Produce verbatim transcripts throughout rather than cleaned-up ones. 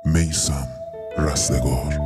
میثم رستگار.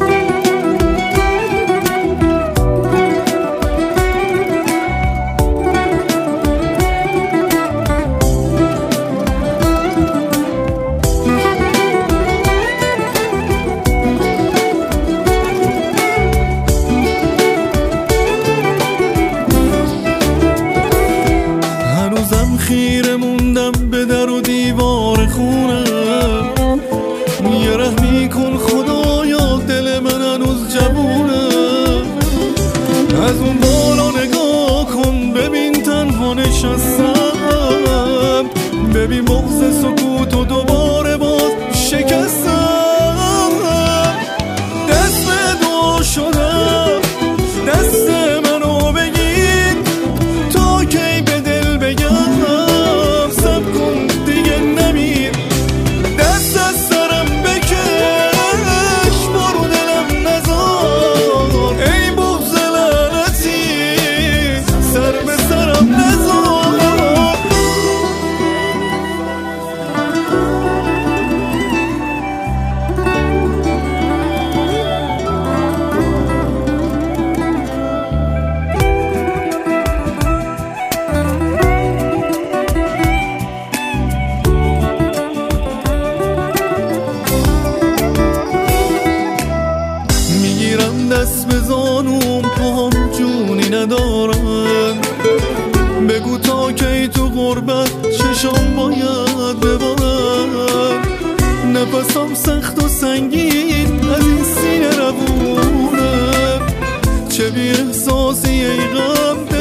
هنوزم خیره موندم به در و دیوار خونه، یه رحمی کن خدایا دل من هنوز جوونه. از اون بالا نگاه کن ببین تنها نشستم، ببین بغض سکوت و دوباره باز شکستم. دست به دعا شدم دست منو بگیر تا کی به دل بگم سب کن دیگه نمیر. دست از سرم بکش برو دلم نزار، ای بغض لعنتی سر به سرم نزار. میگیرم دست به زانوم پاهم جونی ندارم، بگو تا کی تو غربت چشام باید ببارم. نفسم سخت و سنگین از این سینه روونه، چه بی احساسی ای غم